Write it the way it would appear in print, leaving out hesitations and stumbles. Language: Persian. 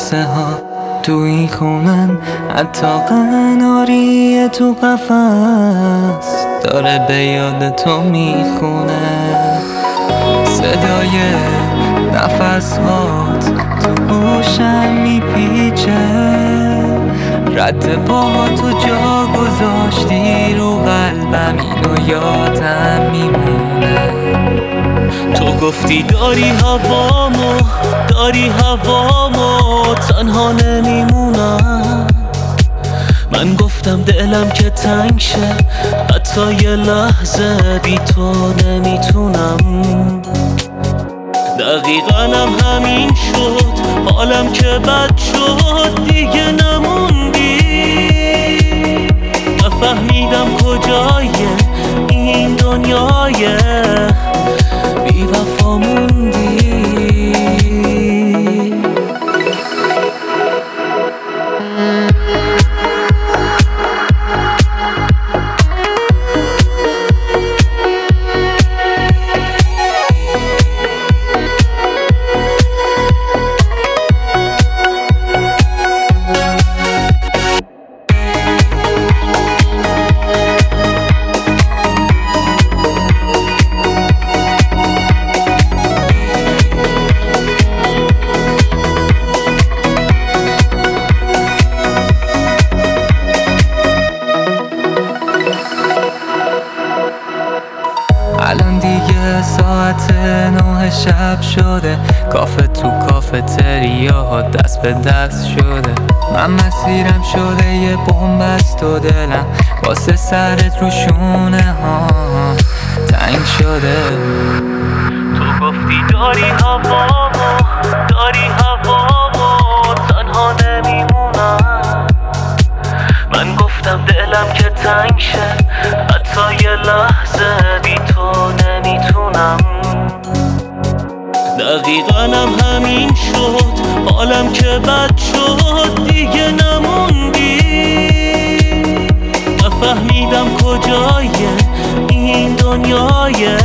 قصه ها تو این خونن، حتی قناری تو قفس داره به یاد تو میخونه. صدای نفس هات تو گوشم میپیچه، رد پاها تو جا گذاشتی رو قلبم، اینو یادم میمونه. تو گفتی داری هوامو تنها نمیمونم. من گفتم دلم که تنگ شه، حتی یه لحظه بی تو نمیتونم. دقیقاً همین شد، حالم که بد شد، دیگه نموندی. نفهمیدم کجای این دنیای بی وفا موندی. الان دیگه ساعت 9 شب شده، کافه تو کافتریا دست به دست شده. من مسیرم شده یه بن‌بست و دلم واسه سرت رو شونه ها تنگ شده. تو گفتی داری هوامو تنها نمیمونم. من گفتم دلم که تنگ شه، حتی یه لحظه بی تو نمیتونم. دقیقاً همین شد، حالم که بد شد، دیگه نموندی. نفهمیدم کجای این دنیای